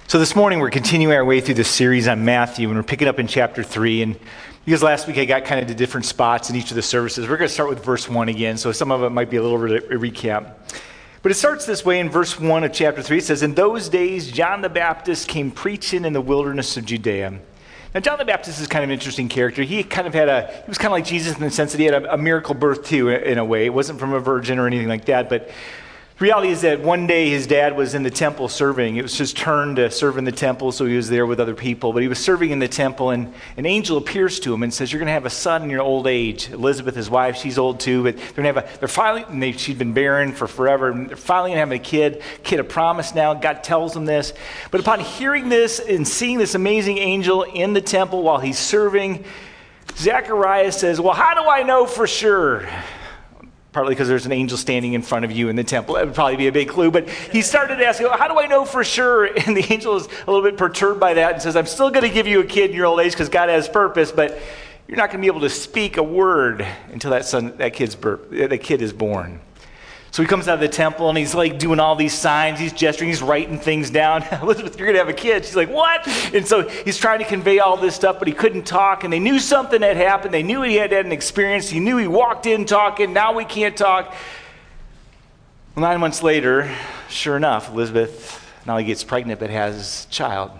So this morning we're continuing our way through this series on Matthew, and we're picking up in chapter 3. And because last week I got kind of to different spots in each of the services, we're going to start with verse 1 again, so some of it might be a little recap. But it starts this way in verse 1 of chapter 3. It says, "In those days John the Baptist came preaching in the wilderness of Judea." Now John the Baptist is kind of an interesting character. He was kind of like Jesus in the sense that he had a miracle birth too, in a way. It wasn't from a virgin or anything like that, but the reality is that one day his dad was in the temple serving. It was his turn to serve in the temple, so he was there with other people. But he was serving in the temple, and an angel appears to him and says, "You're going to have a son in your old age." Elizabeth, his wife, she's old too, but she'd been barren for forever. And they're finally going to have a kid of promise now. God tells them this. But upon hearing this and seeing this amazing angel in the temple while he's serving, Zechariah says, "Well, how do I know for sure?" Partly because there's an angel standing in front of you in the temple. That would probably be a big clue. But he started asking, "How do I know for sure?" And the angel is a little bit perturbed by that and says, "I'm still going to give you a kid in your old age because God has purpose, but you're not going to be able to speak a word until that kid is born." So he comes out of the temple and he's like doing all these signs. He's gesturing. He's writing things down. "Elizabeth, you're going to have a kid." She's like, "What?" And so he's trying to convey all this stuff, but he couldn't talk. And they knew something had happened. They knew he had an experience. He knew he walked in talking. Now we can't talk. Well, 9 months later, sure enough, Elizabeth not only gets pregnant, but has a child.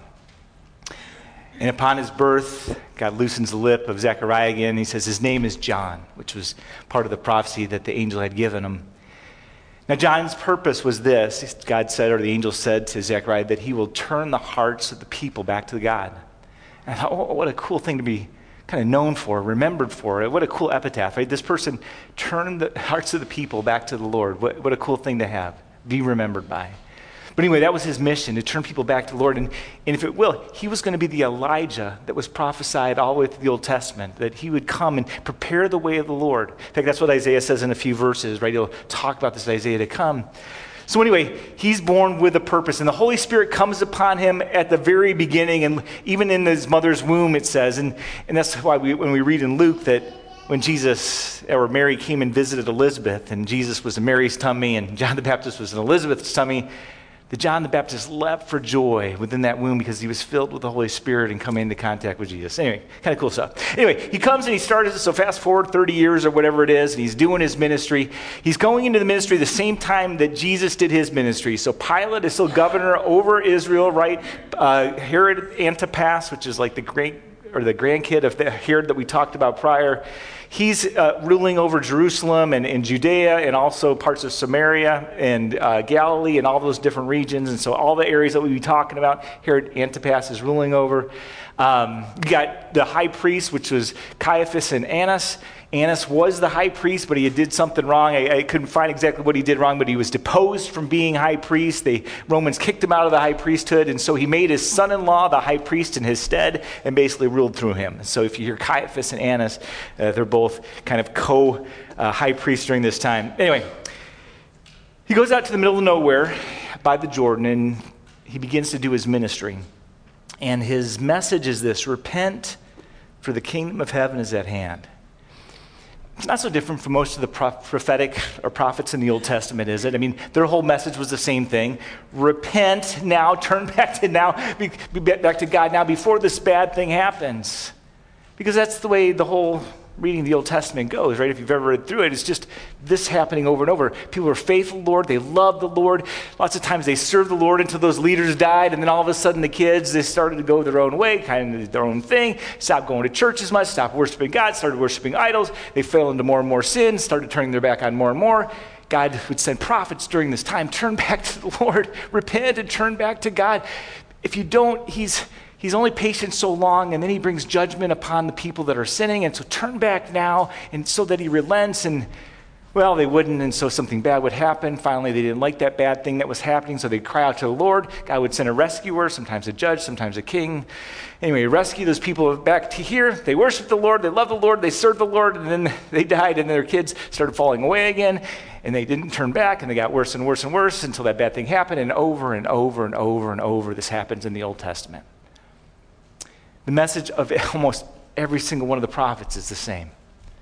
And upon his birth, God loosens the lip of Zechariah again. He says his name is John, which was part of the prophecy that the angel had given him. Now, John's purpose was this. God said, or the angel said to Zechariah, that he will turn the hearts of the people back to God. And I thought, oh, what a cool thing to be kind of known for, remembered for. What a cool epitaph, right? This person turned the hearts of the people back to the Lord. What a cool thing to have, be remembered by. But anyway, that was his mission, to turn people back to the Lord. And if it will, he was going to be the Elijah that was prophesied all the way through the Old Testament, that he would come and prepare the way of the Lord. In fact, that's what Isaiah says in a few verses, right? He'll talk about this Isaiah to come. So anyway, he's born with a purpose, and the Holy Spirit comes upon him at the very beginning, and even in his mother's womb, it says. And that's why when we read in Luke that when Jesus or Mary came and visited Elizabeth, and Jesus was in Mary's tummy, and John the Baptist was in Elizabeth's tummy, that John the Baptist leapt for joy within that womb because he was filled with the Holy Spirit and coming into contact with Jesus. Anyway, kind of cool stuff. Anyway, he comes and he started, so fast forward 30 years or whatever it is, and he's doing his ministry. He's going into the ministry the same time that Jesus did his ministry. So Pilate is still governor over Israel, right? Herod Antipas, which is like the grandkid of the Herod that we talked about prior. He's ruling over Jerusalem and Judea and also parts of Samaria and Galilee and all those different regions. And so all the areas that we'll be talking about, Herod Antipas is ruling over. You got the high priest, which was Caiaphas and Annas. Annas was the high priest, but he did something wrong. I couldn't find exactly what he did wrong, but he was deposed from being high priest. The Romans kicked him out of the high priesthood, and so he made his son-in-law the high priest in his stead and basically ruled through him. So if you hear Caiaphas and Annas, they're both kind of co-high priests during this time. Anyway, he goes out to the middle of nowhere by the Jordan, and he begins to do his ministry. And his message is this: repent, for the kingdom of heaven is at hand. It's not so different from most of the prophetic or prophets in the Old Testament, is it? I mean, their whole message was the same thing. Repent now, turn back to now, be back to God now before this bad thing happens. Because that's the way the whole reading the Old Testament goes, right? If you've ever read through it, it's just this happening over and over. People are faithful to the Lord. They love the Lord. Lots of times they serve the Lord until those leaders died, and then all of a sudden the kids, they started to go their own way, kind of their own thing, stopped going to church as much, stopped worshiping God, started worshiping idols. They fell into more and more sin, started turning their back on more and more. God would send prophets during this time. Turn back to the Lord. Repent and turn back to God. If you don't, He's only patient so long, and then he brings judgment upon the people that are sinning. And so turn back now, and so that he relents. And, well, they wouldn't, and so something bad would happen. Finally, they didn't like that bad thing that was happening, so they'd cry out to the Lord. God would send a rescuer, sometimes a judge, sometimes a king. Anyway, rescue those people back to here. They worshiped the Lord, they loved the Lord, they served the Lord, and then they died, and their kids started falling away again. And they didn't turn back, and they got worse and worse and worse until that bad thing happened. And over and over and over and over, this happens in the Old Testament. The message of almost every single one of the prophets is the same.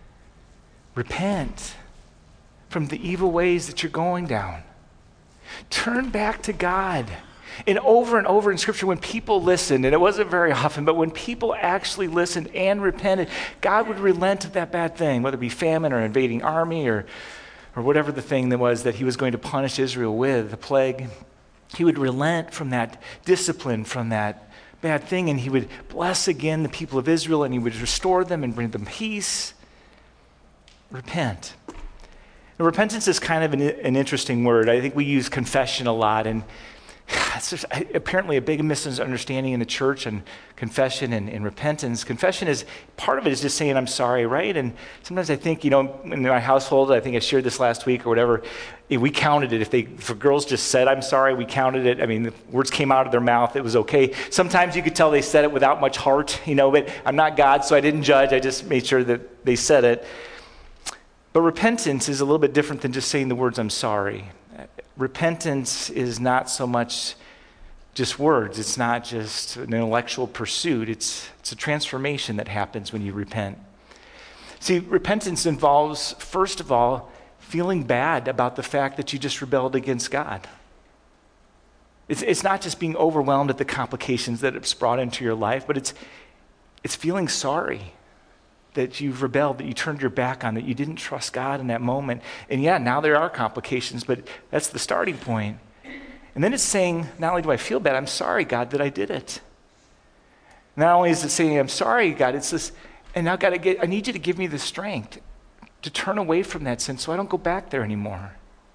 Repent from the evil ways that you're going down. Turn back to God. And over in Scripture, when people listened, and it wasn't very often, but when people actually listened and repented, God would relent of that bad thing, whether it be famine or invading army or whatever the thing that was that he was going to punish Israel with, the plague. He would relent from that discipline, from that bad thing, and he would bless again the people of Israel, and he would restore them and bring them peace. Repent. Now, repentance is kind of an interesting word. I think we use confession a lot, and it's just, apparently a big misunderstanding in the church and confession and repentance. Confession is, part of it is just saying, I'm sorry, right? And sometimes I think, in my household, I think I shared this last week or whatever, we counted it. If girls just said, I'm sorry, we counted it. I mean, the words came out of their mouth, it was okay. Sometimes you could tell they said it without much heart, but I'm not God, so I didn't judge. I just made sure that they said it. But repentance is a little bit different than just saying the words, I'm sorry. Repentance is not so much just words. It's not just an intellectual pursuit. It's a transformation that happens when you repent. See, repentance involves, first of all, feeling bad about the fact that you just rebelled against God. It's not just being overwhelmed at the complications that it's brought into your life, but it's feeling sorry that you've rebelled, that you turned your back on, that you didn't trust God in that moment. And yeah, now there are complications, but that's the starting point. And then it's saying, not only do I feel bad, I'm sorry, God, that I did it. Not only is it saying, I'm sorry, God, it's this, and now God, I need you to give me the strength to turn away from that sin so I don't go back there anymore.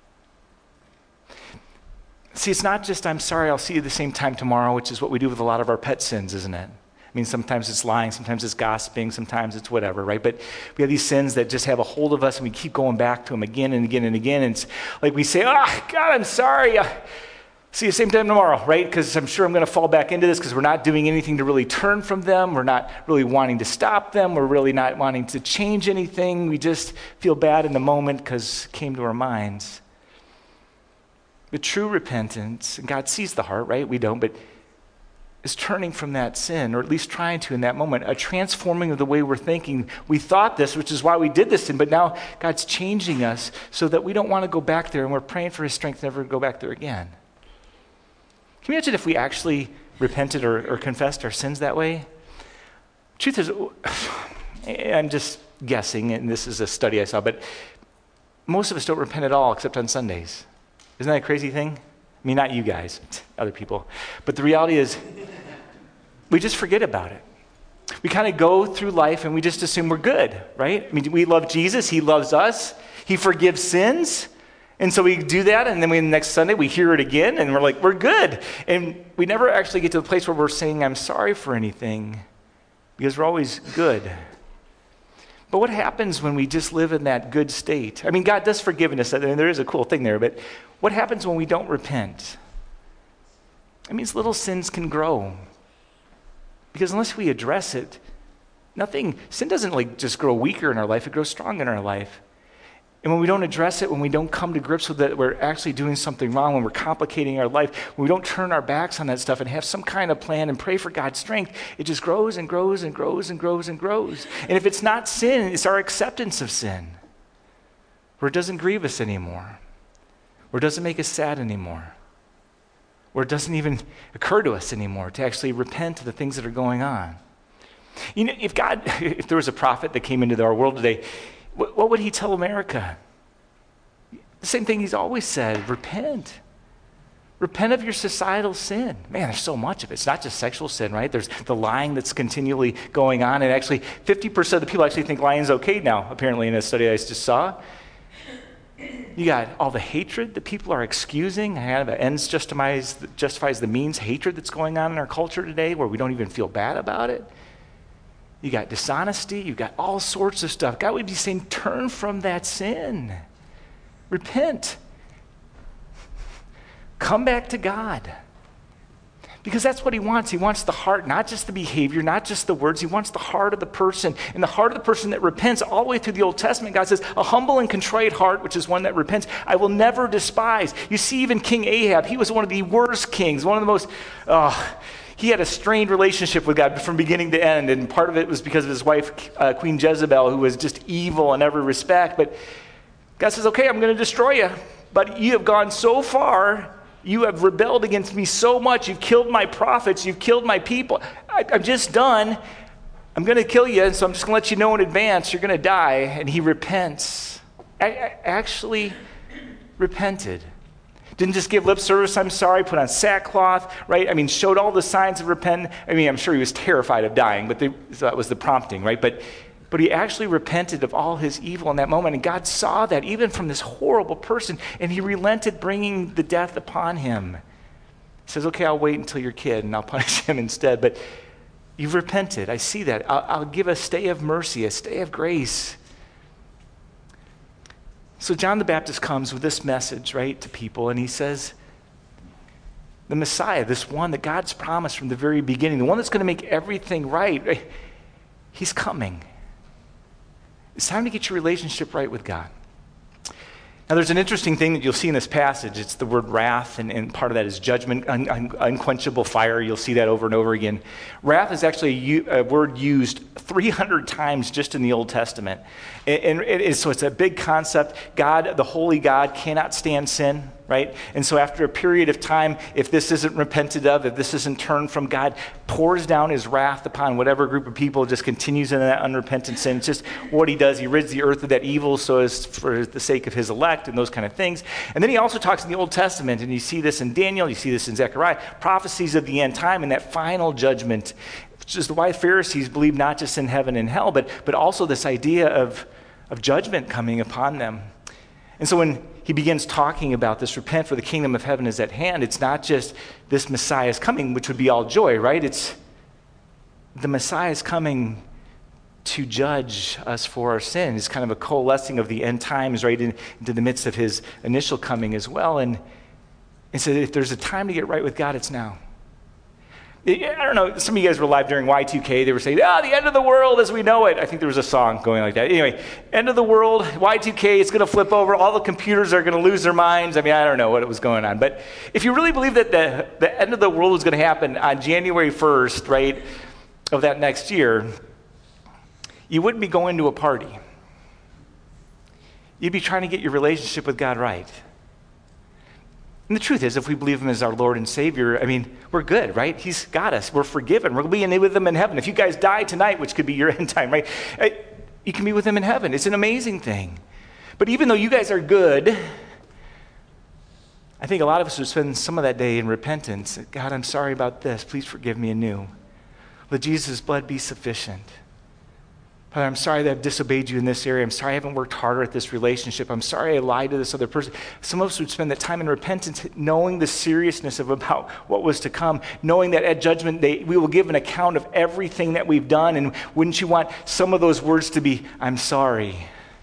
See, it's not just, I'm sorry, I'll see you the same time tomorrow, which is what we do with a lot of our pet sins, isn't it? I mean, sometimes it's lying, sometimes it's gossiping, sometimes it's whatever, right? But we have these sins that just have a hold of us, and we keep going back to them again and again and again. And it's like we say, God, I'm sorry. See you same time tomorrow, right? Because I'm sure I'm going to fall back into this because we're not doing anything to really turn from them. We're not really wanting to stop them. We're really not wanting to change anything. We just feel bad in the moment because it came to our minds. But true repentance, and God sees the heart, right? We don't, but is turning from that sin, or at least trying to in that moment, a transforming of the way we're thinking. We thought this, which is why we did this sin, but now God's changing us so that we don't want to go back there, and we're praying for his strength never to go back there again. Can you imagine if we actually repented or confessed our sins that way? Truth is, I'm just guessing, and this is a study I saw, but most of us don't repent at all except on Sundays. Isn't that a crazy thing? I mean, not you guys, other people. But the reality is, we just forget about it. We kind of go through life and we just assume we're good, right? I mean, we love Jesus. He loves us. He forgives sins. And so we do that, and then the next Sunday we hear it again, and we're like, we're good. And we never actually get to the place where we're saying, I'm sorry for anything, because we're always good. But what happens when we just live in that good state? I mean, God does forgiveness. I mean, there is a cool thing there, but what happens when we don't repent? It means little sins can grow. Because unless we address it, sin doesn't just grow weaker in our life, it grows strong in our life. And when we don't address it, when we don't come to grips with it, we're actually doing something wrong, when we're complicating our life, when we don't turn our backs on that stuff and have some kind of plan and pray for God's strength, it just grows and grows and grows and grows and grows. And if it's not sin, it's our acceptance of sin, where it doesn't grieve us anymore, where it doesn't make us sad anymore, where it doesn't even occur to us anymore to actually repent of the things that are going on. If there was a prophet that came into our world today, what would he tell America? The same thing he's always said, repent. Repent of your societal sin. Man, there's so much of it. It's not just sexual sin, right? There's the lying that's continually going on, and actually 50% of the people actually think lying's okay now, apparently, in a study I just saw. You got all the hatred that people are excusing. The ends justifies the means hatred that's going on in our culture today, where we don't even feel bad about it. You got dishonesty. You got all sorts of stuff. God would be saying, turn from that sin. Repent. Come back to God. Because that's what he wants. He wants the heart, not just the behavior, not just the words. He wants the heart of the person. And the heart of the person that repents, all the way through the Old Testament, God says, a humble and contrite heart, which is one that repents, I will never despise. You see, even King Ahab, he was one of the worst kings, one of the most, he had a strained relationship with God from beginning to end. And part of it was because of his wife, Queen Jezebel, who was just evil in every respect. But God says, okay, I'm going to destroy you. But you have gone so far You have rebelled against me so much. You've killed my prophets. You've killed my people. I'm just done. I'm going to kill you, and so I'm just going to let you know in advance you're going to die. And he repents. Actually repented. Didn't just give lip service, I'm sorry, put on sackcloth, right? I mean, showed all the signs of repentance. I mean, I'm sure he was terrified of dying, but so that was the prompting, right? But he actually repented of all his evil in that moment, and God saw that even from this horrible person, and he relented bringing the death upon him. He says, okay, I'll wait until you're a kid, and I'll punish him instead, but you've repented. I see that. I'll give a stay of mercy, a stay of grace. So John the Baptist comes with this message, right, to people, and he says, the Messiah, this one that God's promised from the very beginning, the one that's going to make everything right, he's coming. It's time to get your relationship right with God. Now, there's an interesting thing that you'll see in this passage. It's the word wrath, and part of that is judgment, unquenchable fire. You'll see that over and over again. Wrath is actually a word used 300 times just in the Old Testament. So it's a big concept. God, the holy God, cannot stand sin, right? And so after a period of time, if this isn't repented of, if this isn't turned from God, pours down his wrath upon whatever group of people just continues in that unrepentant sin. It's just what he does. He rids the earth of that evil so as for the sake of his elect and those kind of things. And then he also talks in the Old Testament, and you see this in Daniel, you see this in Zechariah, prophecies of the end time and that final judgment, which is why Pharisees believe not just in heaven and hell, but also this idea of judgment coming upon them. And so when he begins talking about this, repent for the kingdom of heaven is at hand, it's not just this Messiah is coming, which would be all joy, right? It's the Messiah is coming to judge us for our sin. It's kind of a coalescing of the end times right into the midst of his initial coming as well. And so if there's a time to get right with God, it's now. I don't know, some of you guys were alive during Y2K. They were saying, the end of the world as we know it. I think there was a song going like that. Anyway, end of the world, Y2K, it's going to flip over. All the computers are going to lose their minds. I mean, I don't know what was going on. But if you really believe that the end of the world was going to happen on January 1st, right, of that next year, you wouldn't be going to a party. You'd be trying to get your relationship with God right. And the truth is, if we believe him as our Lord and Savior, I mean, we're good, right? He's got us. We're forgiven. We're going to be with him in heaven. If you guys die tonight, which could be your end time, right? You can be with him in heaven. It's an amazing thing. But even though you guys are good, I think a lot of us would spend some of that day in repentance. God, I'm sorry about this. Please forgive me anew. Let Jesus' blood be sufficient. Father, I'm sorry that I've disobeyed you in this area. I'm sorry I haven't worked harder at this relationship. I'm sorry I lied to this other person. Some of us would spend that time in repentance, knowing the seriousness of about what was to come, knowing that at judgment day we will give an account of everything that we've done. And wouldn't you want some of those words to be, I'm sorry?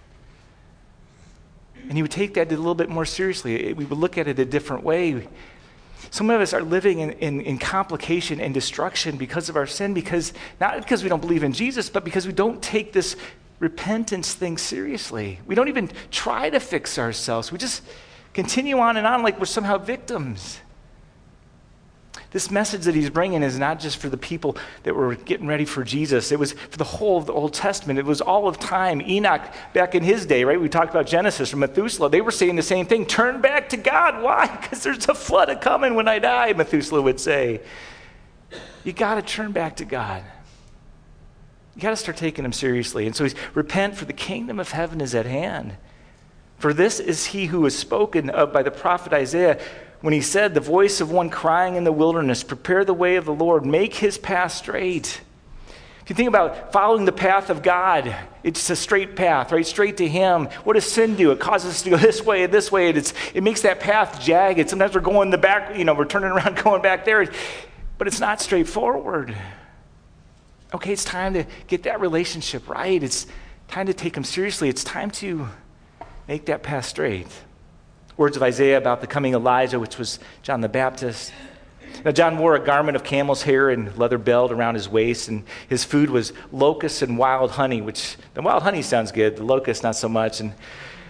And you would take that a little bit more seriously. We would look at it a different way. Some of us are living in complication and destruction because of our sin, not because we don't believe in Jesus, but because we don't take this repentance thing seriously. We don't even try to fix ourselves. We just continue on and on like we're somehow victims. This message that he's bringing is not just for the people that were getting ready for Jesus. It was for the whole of the Old Testament. It was all of time. Enoch, back in his day, right? We talked about Genesis from Methuselah. They were saying the same thing. Turn back to God. Why? Because there's a flood coming when I die, Methuselah would say. You got to turn back to God. You got to start taking him seriously. And so he's, repent, for the kingdom of heaven is at hand. For this is he who was spoken of by the prophet Isaiah, when he said, the voice of one crying in the wilderness, prepare the way of the Lord, make his path straight. If you think about following the path of God, it's a straight path, right? Straight to him. What does sin do? It causes us to go this way and this way. It makes that path jagged. Sometimes we're going the back, we're turning around, going back there. But it's not straightforward. Okay, it's time to get that relationship right. It's time to take him seriously. It's time to make that path straight. Words of Isaiah about the coming Elijah, which was John the Baptist. Now, John wore a garment of camel's hair and leather belt around his waist, and his food was locusts and wild honey, which the wild honey sounds good, the locusts not so much. And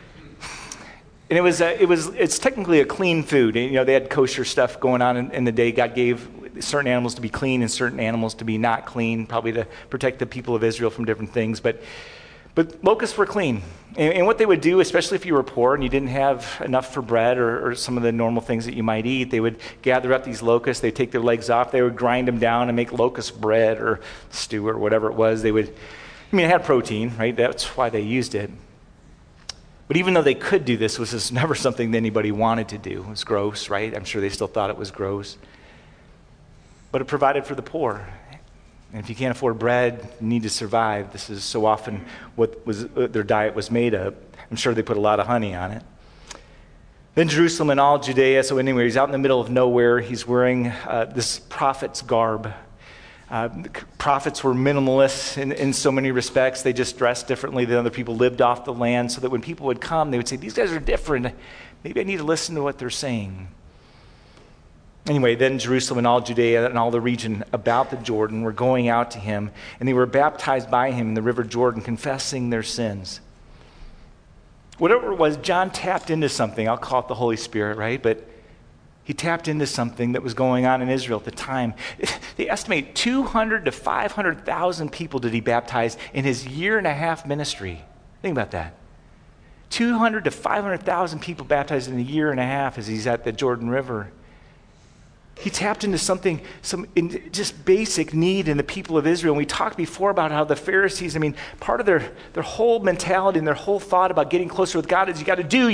it's technically a clean food. They had kosher stuff going on in the day. God gave certain animals to be clean and certain animals to be not clean, probably to protect the people of Israel from different things. But But locusts were clean. And what they would do, especially if you were poor and you didn't have enough for bread or some of the normal things that you might eat, they would gather up these locusts, they'd take their legs off, they would grind them down and make locust bread or stew or whatever it was. It had protein, right? That's why they used it. But even though they could do this, this was never something that anybody wanted to do. It was gross, right? I'm sure they still thought it was gross. But it provided for the poor. And if you can't afford bread, you need to survive. This is so often what their diet was made of. I'm sure they put a lot of honey on it. Then Jerusalem and all Judea, so anyway, he's out in the middle of nowhere. He's wearing this prophet's garb. Prophets were minimalists in so many respects. They just dressed differently than other people, lived off the land, so that when people would come, they would say, these guys are different. Maybe I need to listen to what they're saying. Anyway, then Jerusalem and all Judea and all the region about the Jordan were going out to him, and they were baptized by him in the river Jordan, confessing their sins. Whatever it was, John tapped into something. I'll call it the Holy Spirit, right? But he tapped into something that was going on in Israel at the time. They estimate 200 to 500,000 people did he baptize in his 1.5-year ministry. Think about that. 200 to 500,000 people baptized in a 1.5 years as he's at the Jordan River. He tapped into something, just basic need in the people of Israel. And we talked before about how the Pharisees, part of their whole mentality and their whole thought about getting closer with God is you got to do.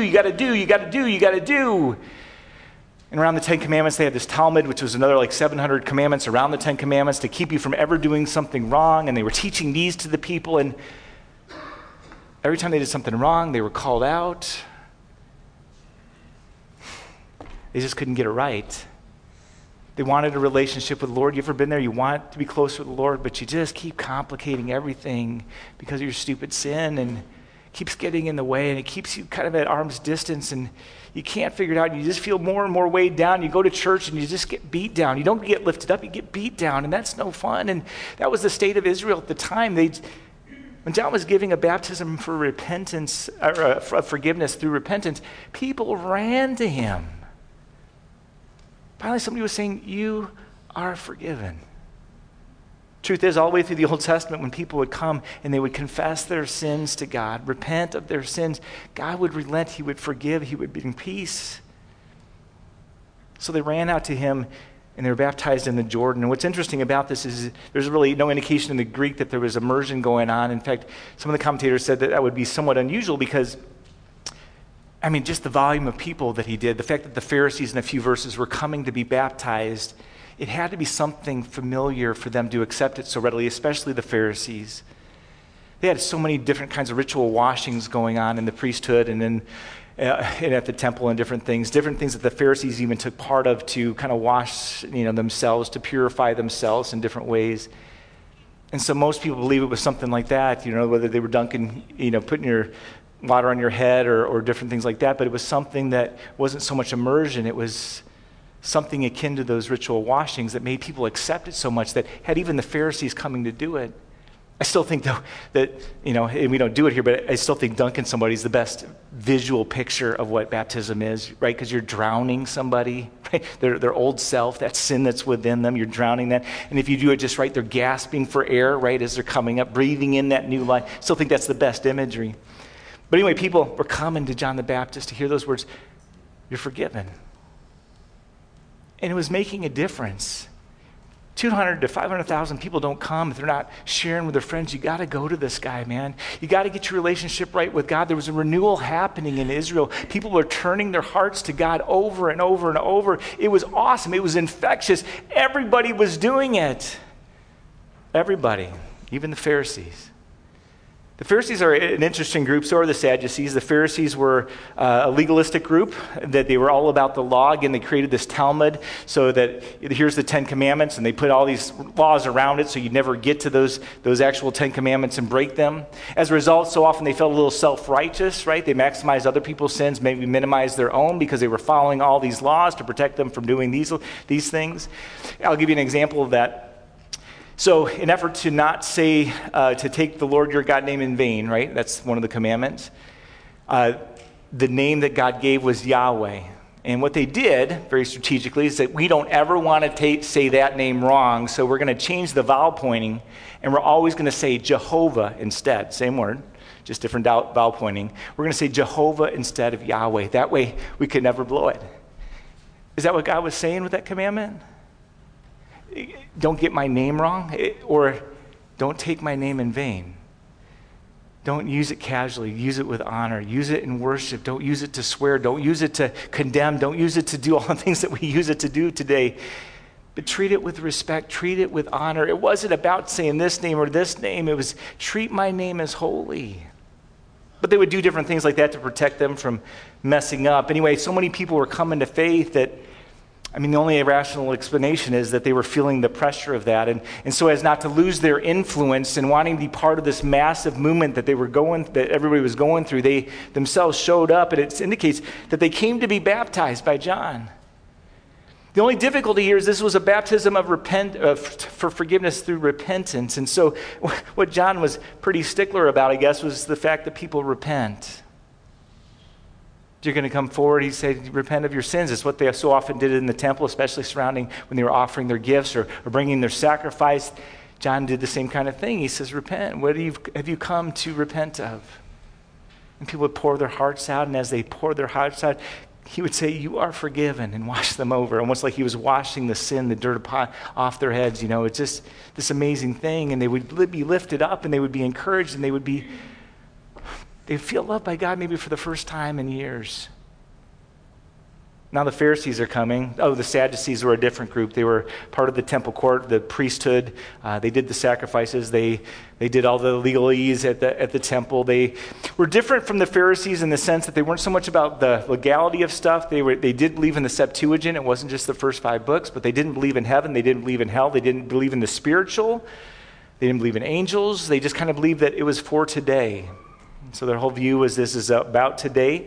And around the Ten Commandments, they had this Talmud, which was another 700 commandments around the Ten Commandments to keep you from ever doing something wrong. And they were teaching these to the people. And every time they did something wrong, they were called out. They just couldn't get it right. They wanted a relationship with the Lord. You ever been there? You want to be closer to the Lord, but you just keep complicating everything because of your stupid sin, and it keeps getting in the way, and it keeps you kind of at arm's distance, and you can't figure it out, and you just feel more and more weighed down. You go to church, and you just get beat down. You don't get lifted up, you get beat down, and that's no fun. And that was the state of Israel at the time. When John was giving a baptism for repentance, or forgiveness through repentance, people ran to him. Finally, somebody was saying, you are forgiven. Truth is, all the way through the Old Testament, when people would come and they would confess their sins to God, repent of their sins, God would relent, he would forgive, he would bring peace. So they ran out to him and they were baptized in the Jordan. And what's interesting about this is there's really no indication in the Greek that there was immersion going on. In fact, some of the commentators said that would be somewhat unusual because just the volume of people that he did, the fact that the Pharisees in a few verses were coming to be baptized, it had to be something familiar for them to accept it so readily, especially the Pharisees. They had so many different kinds of ritual washings going on in the priesthood and then and at the temple and different things that the Pharisees even took part of to kind of wash themselves, to purify themselves in different ways. And so most people believe it was something like that, whether they were dunking, putting your water on your head or different things like that, but it was something that wasn't so much immersion. It was something akin to those ritual washings that made people accept it so much that had even the Pharisees coming to do it. I still think, though, that, and we don't do it here, but I still think dunking somebody is the best visual picture of what baptism is, right? Because you're drowning somebody, right? Their old self, that sin that's within them, you're drowning that. And if you do it just right, they're gasping for air, right, as they're coming up, breathing in that new life. I still think that's the best imagery. But anyway, people were coming to John the Baptist to hear those words, you're forgiven. And it was making a difference. 200 to 500,000 people don't come if they're not sharing with their friends. You got to go to this guy, man. You got to get your relationship right with God. There was a renewal happening in Israel. People were turning their hearts to God over and over and over. It was awesome. It was infectious. Everybody was doing it. Everybody, even the Pharisees. The Pharisees are an interesting group, so are the Sadducees. The Pharisees were a legalistic group, that they were all about the law. Again, they created this Talmud so that here's the Ten Commandments, and they put all these laws around it so you'd never get to those actual Ten Commandments and break them. As a result, so often they felt a little self-righteous, right? They maximized other people's sins, maybe minimized their own because they were following all these laws to protect them from doing these things. I'll give you an example of that. So in effort to not say, to take the Lord your God name in vain, right? That's one of the commandments. The name that God gave was Yahweh. And what they did, very strategically, is that we don't ever want to say that name wrong, so we're going to change the vowel pointing, and we're always going to say Jehovah instead. Same word, just different vowel pointing. We're going to say Jehovah instead of Yahweh. That way, we could never blow it. Is that what God was saying with that commandment? Don't get my name wrong, or don't take my name in vain. Don't use it casually. Use it with honor. Use it in worship. Don't use it to swear. Don't use it to condemn. Don't use it to do all the things that we use it to do today. But treat it with respect. Treat it with honor. It wasn't about saying this name or this name. It was treat my name as holy. But they would do different things like that to protect them from messing up. Anyway, so many people were coming to faith that, the only rational explanation is that they were feeling the pressure of that. And so as not to lose their influence and wanting to be part of this massive movement that that everybody was going through, they themselves showed up, and it indicates that they came to be baptized by John. The only difficulty here is this was a baptism for forgiveness through repentance. And so what John was pretty stickler about, I guess, was the fact that people repent. You're going to come forward, he said, repent of your sins. It's what they so often did in the temple, especially surrounding when they were offering their gifts or bringing their sacrifice. John did the same kind of thing. He says, repent. What have you come to repent of? And people would pour their hearts out, and as they poured their hearts out, he would say, you are forgiven, and wash them over, almost like he was washing the sin, the dirt off their heads. It's just this amazing thing, and they would be lifted up, and they would be encouraged, and they'd feel loved by God maybe for the first time in years. Now the Pharisees are coming. The Sadducees were a different group. They were part of the temple court, the priesthood. They did the sacrifices. They did all the legalese at the temple. They were different from the Pharisees in the sense that they weren't so much about the legality of stuff. They did believe in the Septuagint. It wasn't just the first 5 books, but they didn't believe in heaven. They didn't believe in hell. They didn't believe in the spiritual. They didn't believe in angels. They just kind of believed that it was for today. So their whole view was this is about today.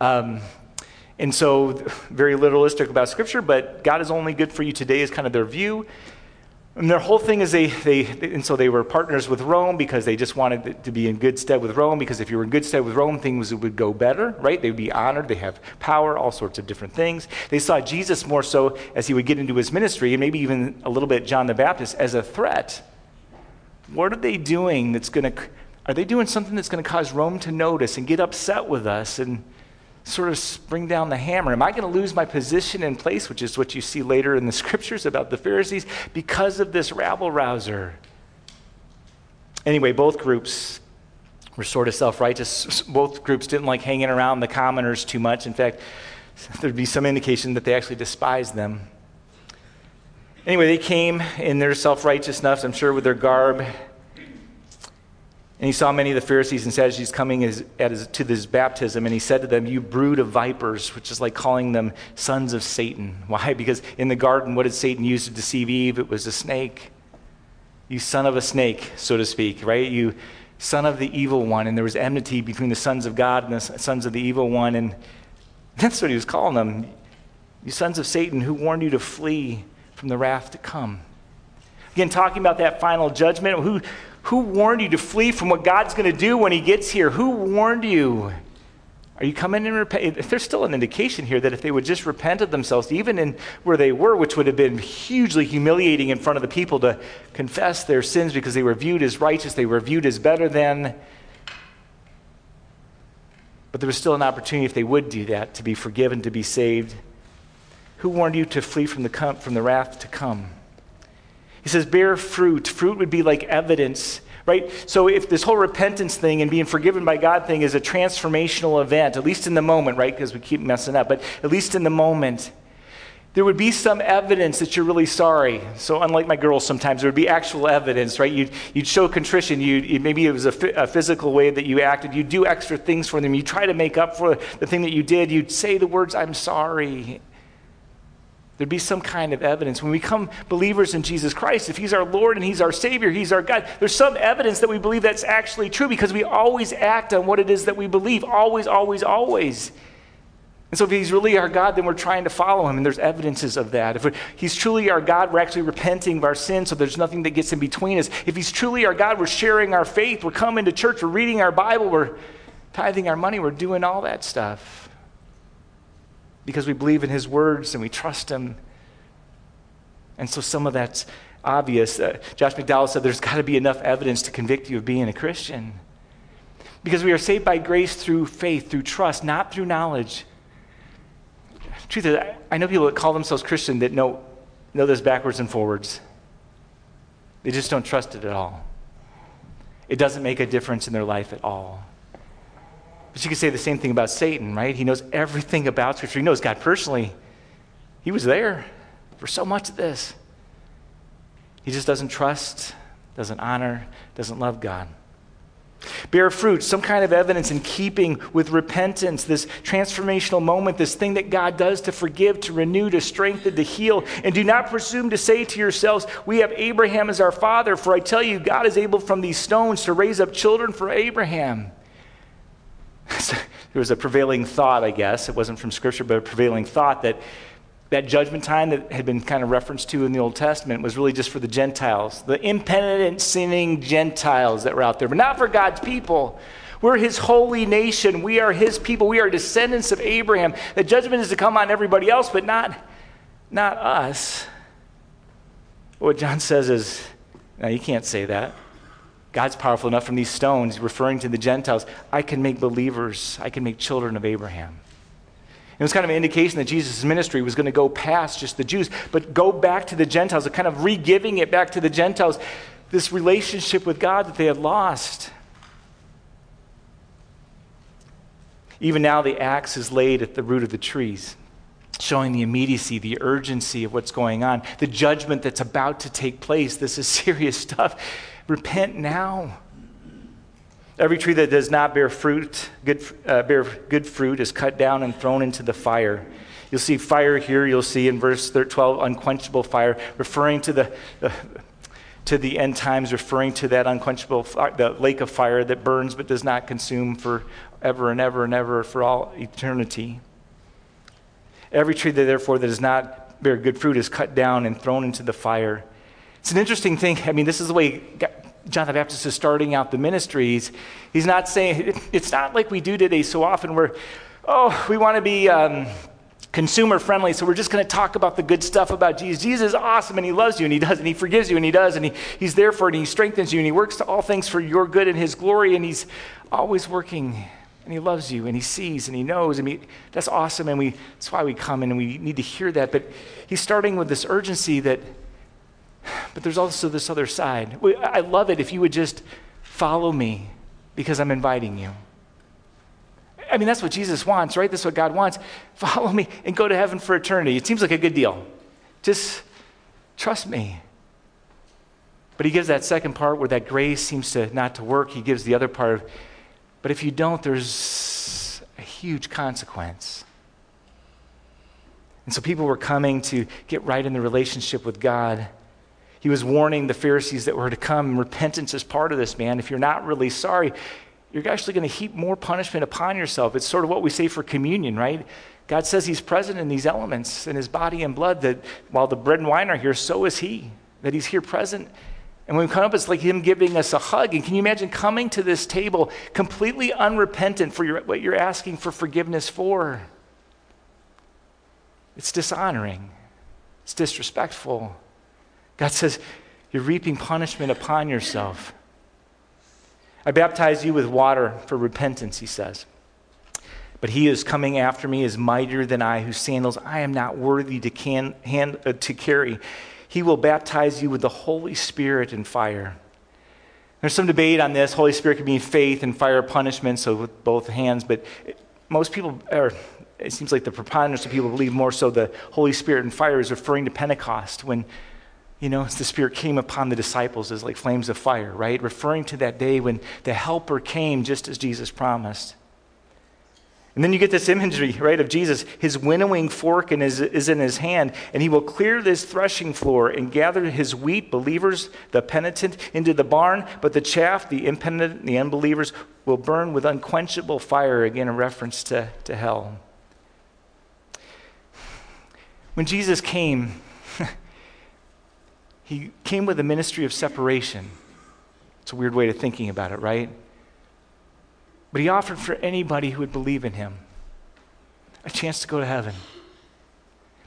And so very literalistic about Scripture, but God is only good for you today is kind of their view. And their whole thing is so they were partners with Rome because they just wanted to be in good stead with Rome, because if you were in good stead with Rome, things would go better, right? They would be honored. They have power, all sorts of different things. They saw Jesus more so as he would get into his ministry, and maybe even a little bit John the Baptist, as a threat. What are they doing are they doing something that's going to cause Rome to notice and get upset with us and sort of bring down the hammer? Am I going to lose my position in place, which is what you see later in the Scriptures about the Pharisees, because of this rabble-rouser? Anyway, both groups were sort of self-righteous. Both groups didn't like hanging around the commoners too much. In fact, there'd be some indication that they actually despised them. Anyway, they came in their self-righteousness, I'm sure, with their garb. And he saw many of the Pharisees and Sadducees coming to this baptism, and he said to them, you brood of vipers, which is like calling them sons of Satan. Why? Because in the garden, what did Satan use to deceive Eve? It was a snake. You son of a snake, so to speak, right? You son of the evil one. And there was enmity between the sons of God and the sons of the evil one. And that's what he was calling them. You sons of Satan, who warned you to flee from the wrath to come. Again, talking about that final judgment, who warned you to flee from what God's going to do when he gets here? Who warned you? Are you coming and repent? There's still an indication here that if they would just repent of themselves, even in where they were, which would have been hugely humiliating in front of the people to confess their sins because they were viewed as righteous, they were viewed as better than. But there was still an opportunity, if they would do that, to be forgiven, to be saved. Who warned you to flee from the wrath to come? He says, bear fruit. Fruit would be like evidence, right? So if this whole repentance thing and being forgiven by God thing is a transformational event, at least in the moment, right? Because we keep messing up, but at least in the moment, there would be some evidence that you're really sorry. So unlike my girls sometimes, there would be actual evidence, right? You'd show contrition. Maybe it was a physical way that you acted. You'd do extra things for them. You try to make up for the thing that you did. You'd say the words, I'm sorry. There'd be some kind of evidence. When we become believers in Jesus Christ, if he's our Lord and he's our Savior, he's our God, there's some evidence that we believe that's actually true because we always act on what it is that we believe. Always, always, always. And so if he's really our God, then we're trying to follow him, and there's evidences of that. If he's truly our God, we're actually repenting of our sins, so there's nothing that gets in between us. If he's truly our God, we're sharing our faith, we're coming to church, we're reading our Bible, we're tithing our money, we're doing all that stuff. because we believe in his words and we trust him. And so some of that's obvious. Josh McDowell said there's got to be enough evidence to convict you of being a Christian. Because we are saved by grace through faith, through trust, not through knowledge. The truth is, I know people that call themselves Christian that know this backwards and forwards. They just don't trust it at all. It doesn't make a difference in their life at all. But you could say the same thing about Satan, right? He knows everything about Scripture. He knows God personally. He was there for so much of this. He just doesn't trust, doesn't honor, doesn't love God. Bear fruit, some kind of evidence in keeping with repentance, this transformational moment, this thing that God does to forgive, to renew, to strengthen, to heal. And do not presume to say to yourselves, we have Abraham as our father, for I tell you, God is able from these stones to raise up children for Abraham. There was a prevailing thought, I guess. It wasn't from Scripture, but a prevailing thought that judgment time that had been kind of referenced to in the Old Testament was really just for the Gentiles, the impenitent, sinning Gentiles that were out there, but not for God's people. We're his holy nation. We are his people. We are descendants of Abraham. The judgment is to come on everybody else, but not us. What John says is, no, you can't say that. God's powerful enough from these stones, referring to the Gentiles, I can make believers. I can make children of Abraham. It was kind of an indication that Jesus' ministry was going to go past just the Jews, but go back to the Gentiles, kind of re-giving it back to the Gentiles, this relationship with God that they had lost. Even now the axe is laid at the root of the trees, showing the immediacy, the urgency of what's going on, the judgment that's about to take place. This is serious stuff. Repent now. Every tree that does not bear good fruit is cut down and thrown into the fire. You'll see fire here. You'll see in verse 12, unquenchable fire, referring to the end times, referring to that unquenchable fire, the lake of fire that burns but does not consume for ever and ever and ever, for all eternity. Every tree that therefore that does not bear good fruit is cut down and thrown into the fire. It's an interesting thing. I mean, this is the way John the Baptist is starting out the ministries. He's not saying, it's not like we do today so often where, we want to be consumer friendly, so we're just going to talk about the good stuff about Jesus. Jesus is awesome, and he loves you, and he does, and he forgives you, and he does, and he's there for it, and he strengthens you, and he works to all things for your good and his glory, and he's always working, and he loves you, and he sees, and he knows. That's awesome, and that's why we come, and we need to hear that. But he's starting with this urgency but there's also this other side. I love it if you would just follow me because I'm inviting you. I mean, that's what Jesus wants, right? That's what God wants. Follow me and go to heaven for eternity. It seems like a good deal. Just trust me. But he gives that second part where that grace seems to not to work. He gives the other part. But if you don't, there's a huge consequence. And so people were coming to get right in the relationship with God. He was warning the Pharisees that were to come. Repentance is part of this, man. If you're not really sorry, you're actually going to heap more punishment upon yourself. It's sort of what we say for communion, right? God says he's present in these elements, in his body and blood, that while the bread and wine are here, so is he, that he's here present. And when we come up, it's like him giving us a hug. And can you imagine coming to this table completely unrepentant for what you're asking for forgiveness for? It's dishonoring. It's disrespectful. God says, you're reaping punishment upon yourself. I baptize you with water for repentance, he says. But he is coming after me is mightier than I, whose sandals I am not worthy to carry. He will baptize you with the Holy Spirit and fire. There's some debate on this. Holy Spirit can mean faith and fire punishment, so with both hands. But most people, it seems like the preponderance of people believe more so the Holy Spirit and fire is referring to Pentecost when, as the Spirit came upon the disciples as like flames of fire, right? Referring to that day when the Helper came just as Jesus promised. And then you get this imagery, right, of Jesus. His winnowing fork is in his hand, and he will clear this threshing floor and gather his wheat, believers, the penitent, into the barn, but the chaff, the impenitent, the unbelievers, will burn with unquenchable fire, again, a reference to hell. When Jesus came, he came with a ministry of separation. It's a weird way of thinking about it, right? But he offered for anybody who would believe in him a chance to go to heaven.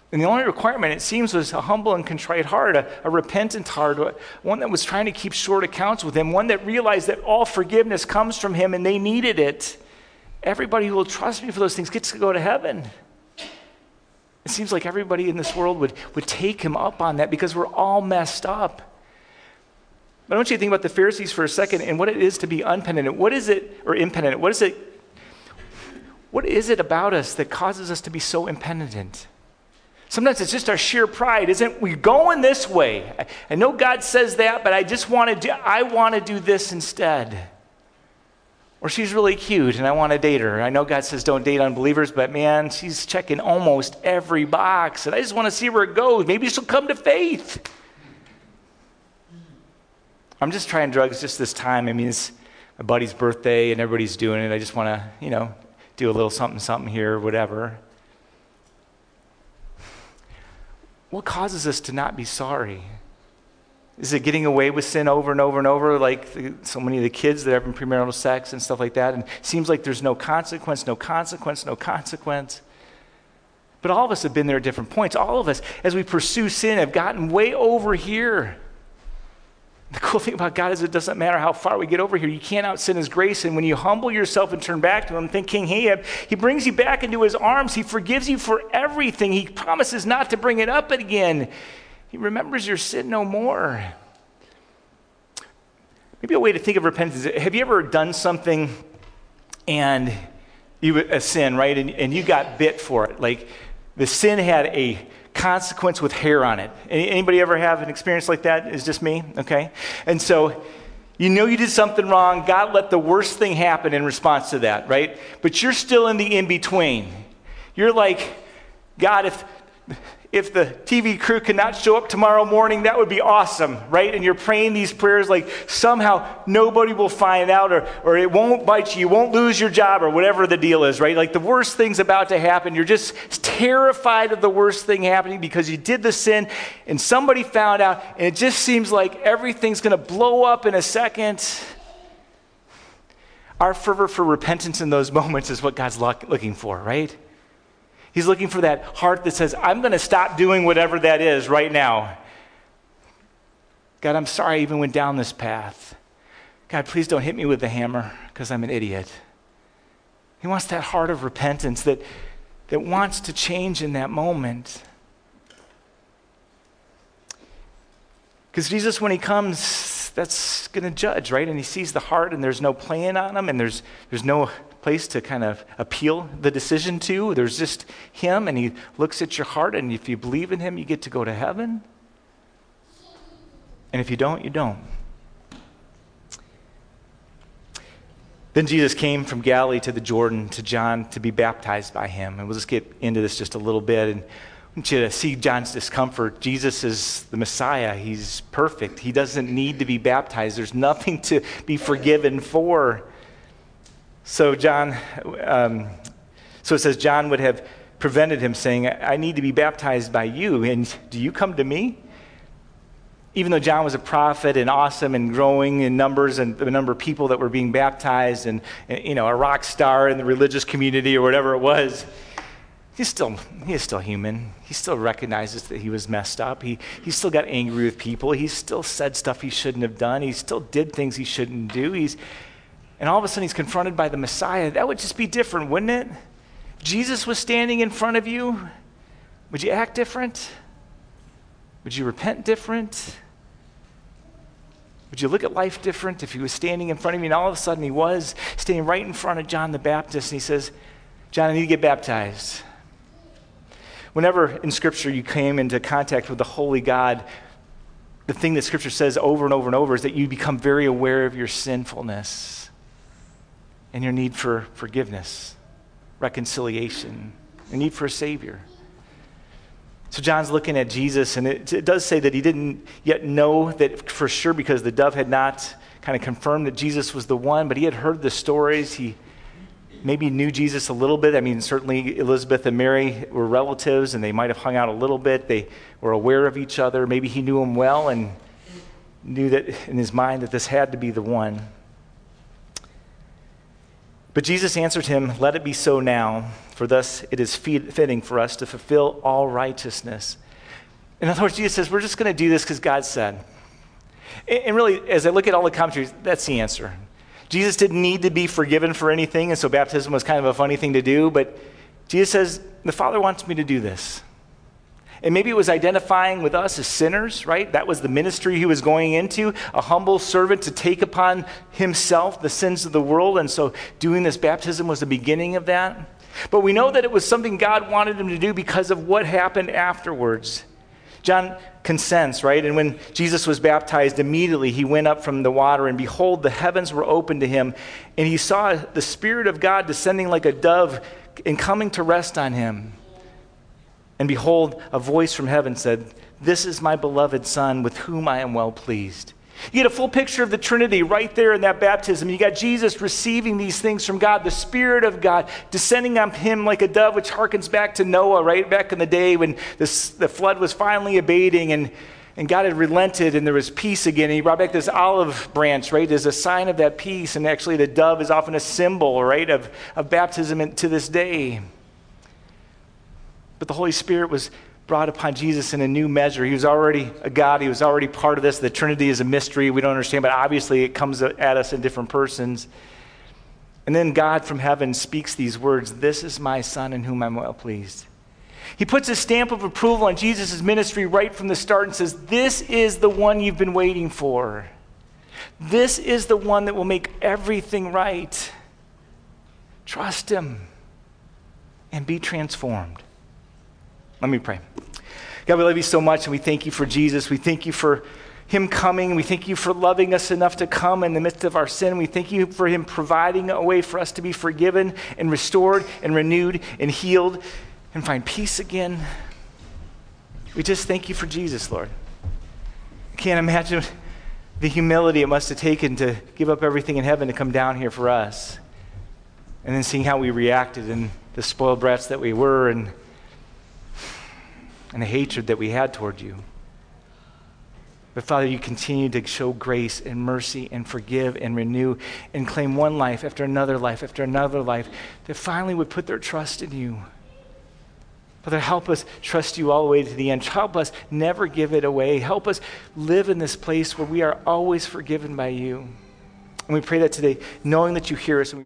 And the only requirement, it seems, was a humble and contrite heart, a repentant heart, one that was trying to keep short accounts with him, one that realized that all forgiveness comes from him and they needed it. Everybody who will trust me for those things gets to go to heaven. It seems like everybody in this world would take him up on that because we're all messed up. But I want you to think about the Pharisees for a second and what it is to be unpenitent. What is it, or impenitent? What is it about us that causes us to be so impenitent? Sometimes it's just our sheer pride, isn't we going this way? I know God says that, but I want to do this instead. Or she's really cute and I want to date her. I know God says don't date unbelievers, but man, she's checking almost every box and I just want to see where it goes. Maybe she'll come to faith. I'm just trying drugs just this time. I mean, it's my buddy's birthday and everybody's doing it. I just want to, do a little something here, whatever. What causes us to not be sorry? Is it getting away with sin over and over and over, like so many of the kids that are having premarital sex and stuff like that? And it seems like there's no consequence. But all of us have been there at different points. All of us, as we pursue sin, have gotten way over here. The cool thing about God is it doesn't matter how far we get over here. You can't out-sin his grace. And when you humble yourself and turn back to him, thinking, hey, he brings you back into his arms. He forgives you for everything. He promises not to bring it up again. He remembers your sin no more. Maybe a way to think of repentance. Have you ever done something and a sin, right? And you got bit for it. Like the sin had a consequence with hair on it. Anybody ever have an experience like that? It's just me, okay? And so you did something wrong. God let the worst thing happen in response to that, right? But you're still in the in-between. You're like, God, if the TV crew cannot show up tomorrow morning, that would be awesome, right? And you're praying these prayers like somehow nobody will find out or it won't bite you won't lose your job or whatever the deal is, right? Like the worst thing's about to happen. You're just terrified of the worst thing happening because you did the sin and somebody found out and it just seems like everything's going to blow up in a second. Our fervor for repentance in those moments is what God's looking for, right? He's looking for that heart that says, I'm going to stop doing whatever that is right now. God, I'm sorry I even went down this path. God, please don't hit me with the hammer because I'm an idiot. He wants that heart of repentance that wants to change in that moment. Because Jesus, when he comes, that's going to judge, right? And he sees the heart and there's no plan on him and there's no place to kind of appeal the decision to. There's just him and he looks at your heart and if you believe in him, you get to go to heaven. And if you don't, you don't. Then Jesus came from Galilee to the Jordan to John to be baptized by him. And we'll just get into this just a little bit. And I want you to see John's discomfort. Jesus is the Messiah. He's perfect. He doesn't need to be baptized. There's nothing to be forgiven for. So it says John would have prevented him saying, I need to be baptized by you, and do you come to me? Even though John was a prophet and awesome and growing in numbers and the number of people that were being baptized and a rock star in the religious community or whatever it was, he is still human. He still recognizes that he was messed up. He still got angry with people. He still said stuff he shouldn't have done. He still did things he shouldn't do. And all of a sudden he's confronted by the Messiah. That would just be different, wouldn't it? If Jesus was standing in front of you, would you act different? Would you repent different? Would you look at life different if he was standing in front of you and all of a sudden he was standing right in front of John the Baptist and he says, John, I need to get baptized. Whenever in Scripture you came into contact with the Holy God, the thing that Scripture says over and over and over is that you become very aware of your sinfulness and your need for forgiveness, reconciliation, a need for a Savior. So John's looking at Jesus, and it does say that he didn't yet know that for sure because the dove had not kind of confirmed that Jesus was the one, but he had heard the stories. He maybe knew Jesus a little bit. I mean, certainly Elizabeth and Mary were relatives, and they might have hung out a little bit. They were aware of each other. Maybe he knew him well and knew that in his mind that this had to be the one. But Jesus answered him, "Let it be so now, for thus it is fitting for us to fulfill all righteousness." In other words, Jesus says, we're just going to do this because God said. And really, as I look at all the commentaries, that's the answer. Jesus didn't need to be forgiven for anything, and so baptism was kind of a funny thing to do, but Jesus says, the Father wants me to do this. And maybe it was identifying with us as sinners, right? That was the ministry he was going into, a humble servant to take upon himself the sins of the world. And so doing this baptism was the beginning of that. But we know that it was something God wanted him to do because of what happened afterwards. John consents, right? And when Jesus was baptized, immediately he went up from the water, and behold, the heavens were opened to him, and he saw the Spirit of God descending like a dove and coming to rest on him. And behold, a voice from heaven said, "This is my beloved Son, with whom I am well pleased." You get a full picture of the Trinity right there in that baptism. You got Jesus receiving these things from God, the Spirit of God descending on him like a dove, which harkens back to Noah, right back in the day when the flood was finally abating and God had relented and there was peace again. And he brought back this olive branch, right, as a sign of that peace. And actually the dove is often a symbol, right, of baptism to this day. But the Holy Spirit was brought upon Jesus in a new measure. He was already a God. He was already part of this. The Trinity is a mystery we don't understand, but obviously it comes at us in different persons. And then God from heaven speaks these words, "This is my Son in whom I'm well pleased." He puts a stamp of approval on Jesus' ministry right from the start and says, "This is the one you've been waiting for. This is the one that will make everything right. Trust him and be transformed." Let me pray. God, we love you so much, and we thank you for Jesus. We thank you for him coming. We thank you for loving us enough to come in the midst of our sin. We thank you for him providing a way for us to be forgiven and restored and renewed and healed and find peace again. We just thank you for Jesus, Lord. I can't imagine the humility it must have taken to give up everything in heaven to come down here for us. And then seeing how we reacted and the spoiled brats that we were and the hatred that we had toward you. But Father, you continue to show grace and mercy and forgive and renew and claim one life after another life after another life that finally would put their trust in you. Father, help us trust you all the way to the end. Help us never give it away. Help us live in this place where we are always forgiven by you. And we pray that today, knowing that you hear us.